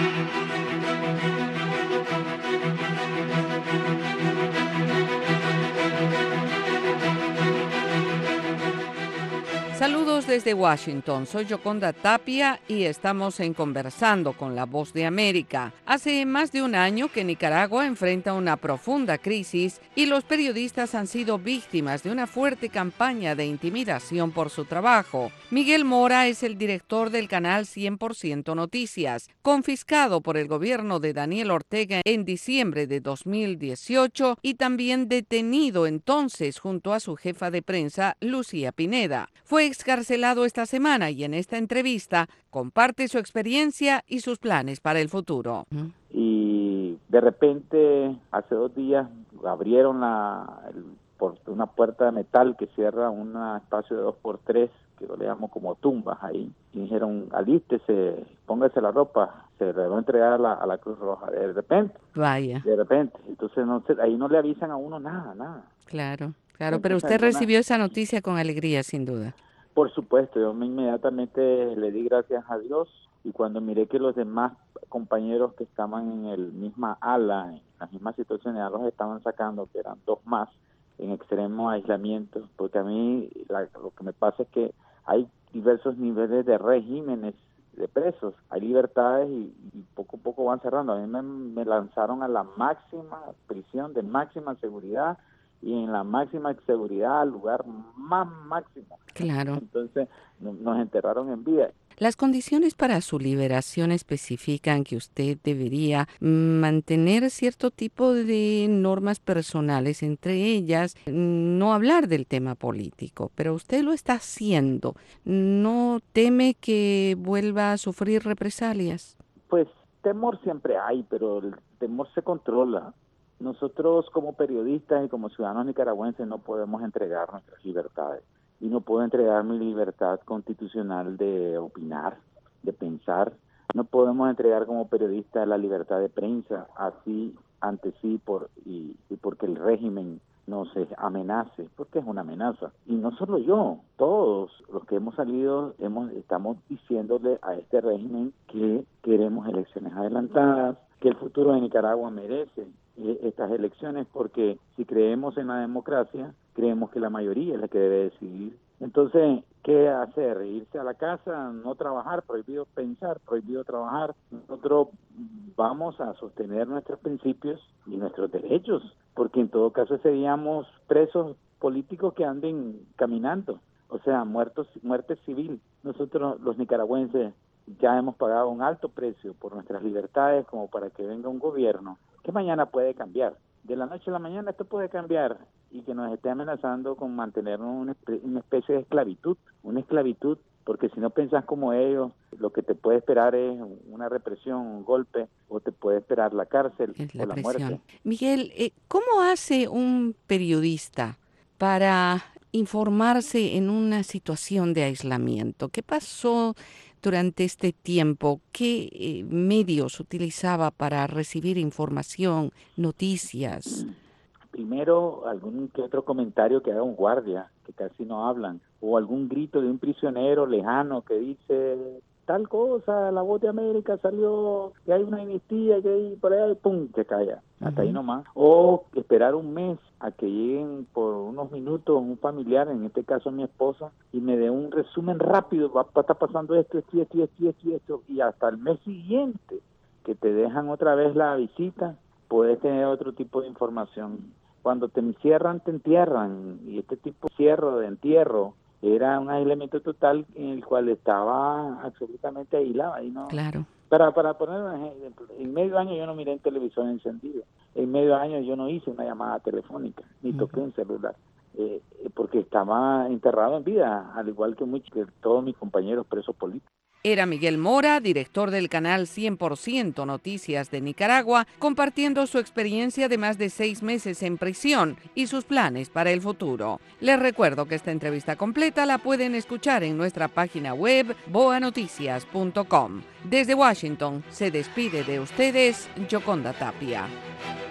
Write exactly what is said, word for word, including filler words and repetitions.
Saludos desde Washington, soy Yoconda Tapia y estamos en Conversando con la Voz de América. Hace más de un año que Nicaragua enfrenta una profunda crisis y los periodistas han sido víctimas de una fuerte campaña de intimidación por su trabajo. Miguel Mora es el director del canal cien por ciento Noticias, confiscado por el gobierno de Daniel Ortega en diciembre de dos mil dieciocho y también detenido entonces junto a su jefa de prensa, Lucía Pineda. Fue excarcelado esta semana y en esta entrevista comparte su experiencia y sus planes para el futuro. Y de repente, hace dos días, abrieron la, el, por una puerta de metal que cierra un espacio de dos por tres, que yo le llamo como tumbas ahí, y dijeron, alístese, póngase la ropa, se le va a entregar a la, a la Cruz Roja. De repente, Vaya. de repente, entonces no se, ahí no le avisan a uno nada, nada. Claro, claro, Entonces, pero usted alguna, recibió esa noticia con alegría, sin duda. Por supuesto, yo inmediatamente le di gracias a Dios y cuando miré que los demás compañeros que estaban en el misma ala, en las mismas situaciones, ya los estaban sacando, que eran dos más, en extremo aislamiento, porque a mí la, lo que me pasa es que hay diversos niveles de regímenes de presos, hay libertades y, y poco a poco van cerrando. A mí me, me lanzaron a la máxima prisión de máxima seguridad y en la máxima seguridad, al lugar más máximo. Claro. Entonces nos enterraron en vida. Las condiciones para su liberación especifican que usted debería mantener cierto tipo de normas personales, entre ellas no hablar del tema político, pero usted lo está haciendo. ¿No teme que vuelva a sufrir represalias? Pues temor siempre hay, pero el temor se controla. Nosotros como periodistas y como ciudadanos nicaragüenses no podemos entregar nuestras libertades. Y no puedo entregar mi libertad constitucional de opinar, de pensar. No podemos entregar como periodistas la libertad de prensa, así ante sí por y, y porque el régimen nos amenace, porque es una amenaza. Y no solo yo, todos los que hemos salido hemos estamos diciéndole a este régimen que queremos elecciones adelantadas, que el futuro de Nicaragua merece estas elecciones, porque si creemos en la democracia, creemos que la mayoría es la que debe decidir. Entonces, ¿qué hacer? ¿Irse a la casa? ¿No trabajar? ¿Prohibido pensar? ¿Prohibido trabajar? Nosotros vamos a sostener nuestros principios y nuestros derechos, porque en todo caso seríamos presos políticos que anden caminando, o sea, muertos, muerte civil. Nosotros, los nicaragüenses, ya hemos pagado un alto precio por nuestras libertades como para que venga un gobierno que mañana puede cambiar. De la noche a la mañana esto puede cambiar y que nos esté amenazando con mantenernos una, una especie de esclavitud, una esclavitud, porque si no piensas como ellos, lo que te puede esperar es una represión, un golpe, o te puede esperar la cárcel la o la presión. muerte. Miguel, eh, ¿cómo hace un periodista para informarse en una situación de aislamiento? ¿Qué pasó durante este tiempo? ¿Qué eh, medios utilizaba para recibir información, noticias? Primero, algún que otro comentario que haga un guardia, que casi no hablan, o algún grito de un prisionero lejano que dice tal cosa, la Voz de América salió, que hay una amnistía, que hay por ahí, pum, se calla, hasta uh-huh. ahí nomás. O esperar un mes a que lleguen por unos minutos un familiar, en este caso mi esposa, y me dé un resumen rápido, va a estar pasando esto, esto, esto, esto, esto, esto, y hasta el mes siguiente, que te dejan otra vez la visita, puedes tener otro tipo de información. Cuando te encierran, te entierran, y este tipo de cierre, de entierro, era un aislamiento total en el cual estaba absolutamente aislado. Ahí no, claro. Para, para poner un ejemplo, en medio año yo no miré en televisor encendido, en medio año yo no hice una llamada telefónica, ni toqué uh-huh. un celular, eh, porque estaba enterrado en vida, al igual que, muchos, que todos mis compañeros presos políticos. Era Miguel Mora, director del canal cien por ciento Noticias de Nicaragua, compartiendo su experiencia de más de seis meses en prisión y sus planes para el futuro. Les recuerdo que esta entrevista completa la pueden escuchar en nuestra página web boa noticias punto com. Desde Washington se despide de ustedes Yoconda Tapia.